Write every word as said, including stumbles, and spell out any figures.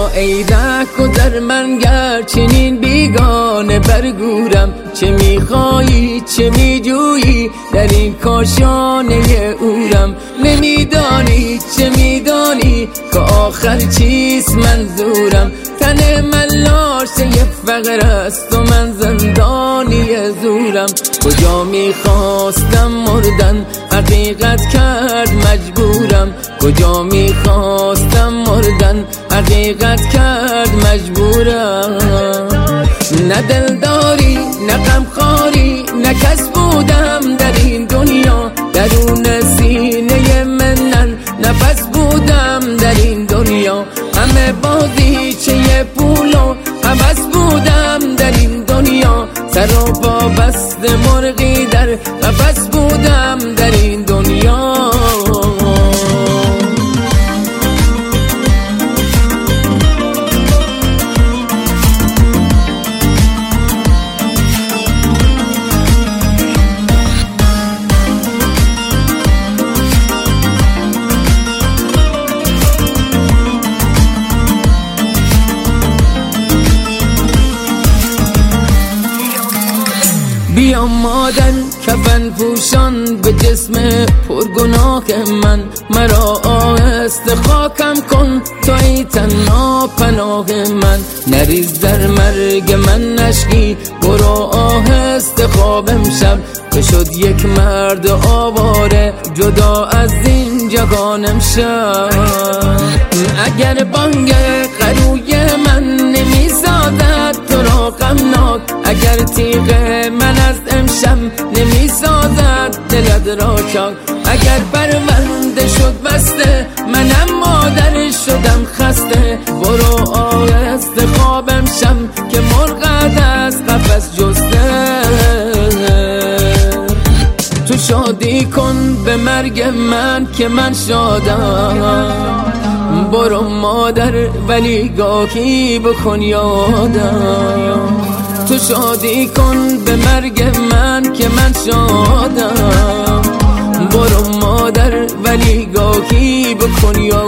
ای ره گذر من گر چنین بیگانه برگورم، چه میخوایی چه میجویی در این کاشانه اورم، نمیدانی چه میدانی که آخر چیست منظورم، تن من لاشه فقر است و من زندانی زورم، کجا میخواستم مردن حقیقت کرد مجبورم، کجا میخواستم مردن حقیقت کرد مجبورم، نه دلداری نه غمخواری نه کس بودم در این دنیا، درون سینه منن نفس بودم در این دنیا، همه بازی چه پول و هوس بودم در این دنیا، سر و پا بسته مرغی در قفس بودم در این دنیا. بیا مادر کفن پوشان به جسم پرگناه من، مرا آهسته خاکم کن توی تنها پناه من، نریز در مرگ من نشکی برو آهسته خواب امشب، که شد یک مرد آواره جدا از این جهان امشب، اگر بانگ قروی من نمیسازد تو را غمناک، اگر تیغ من از امشب نمیسازد دلت را چاک، اگر پرونده شد بسته منم مادر شدم خسته، برو آهسته خواب امشب که مرغت از قفس جسته، تو شادی کن به مرگ من که من شادم، برو مادر ولی گاهی بکن یادم، تو شادی کن به مرگ من که من شادم، برو مادر ولی گاهی بکن یادم.